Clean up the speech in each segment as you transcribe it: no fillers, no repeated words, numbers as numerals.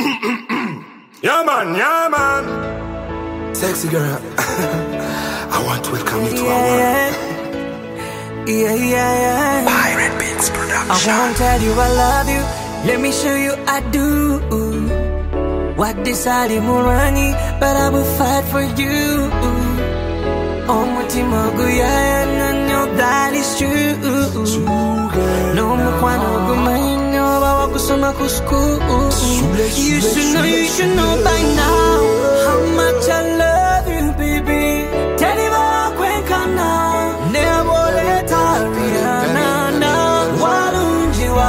Yeah man. Sexy girl. I want to welcome you to our world. Pirate Beats Production. I won't tell you I love you. Let me show you I do. What decided Murani, but I will fight for you. Oh, mutima guya and your that is true. No mukwano gumaino bawa kusoma kusku. You should know by now how much I love you, baby. Tell you about when kana never let Ariana na walunjiwa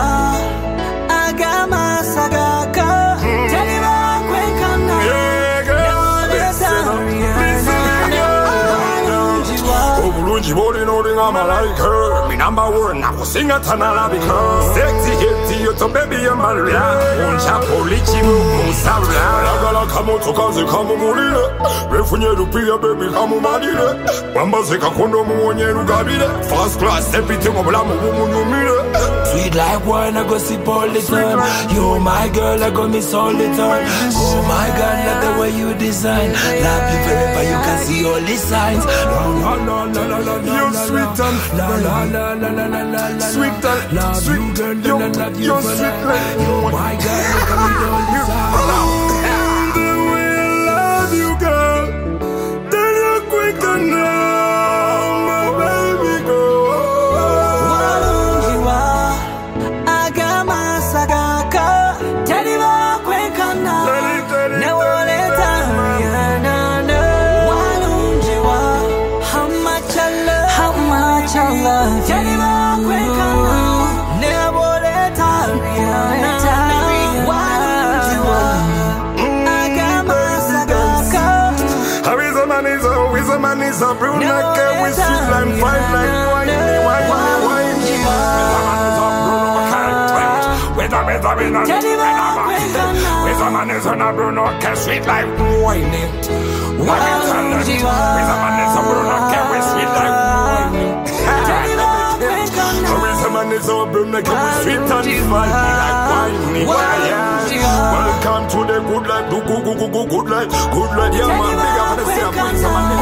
agama sagaka. Tell you about when kana never let Ariana walunjiwa. Obulunji boli no ringa malaika. Me number one, I was sing a tanala because sexy hit you to baby and Maria. Uncha polichi musabla. Lagala kamo to kazi kamo mulile. Refunye rupia baby kamo madile. Wamba zeka kondo muonye rugabile. First class everything obla munyumile. Sweet like wine, I go sip all the time. You my girl, I go miss all the time. Oh my God, love the way you design. Love you forever, you can see all the signs. La la la la la la. You're sweet and la la la la la la la. sweet and love sweet. you, girl, You're sweet like you. My God, look at me all the time. The way I love you, girl. Tell you quick now, my baby girl. Walunjiwa agama sagaka. Tell you about when kana never let Ariana know. Walunjiwa how much I love you. Tell you about when kana never let Ariana know. Walunjiwa agama sagaka. How is a man is a brunette with sweet like fine like wine. With a man is on a brunette sweet like wine. With a man is a brunette with sweet like wine. How is a man is a brunette with sweet and fine like wine. Welcome to the good life, good life, yeah man. Big up for the same.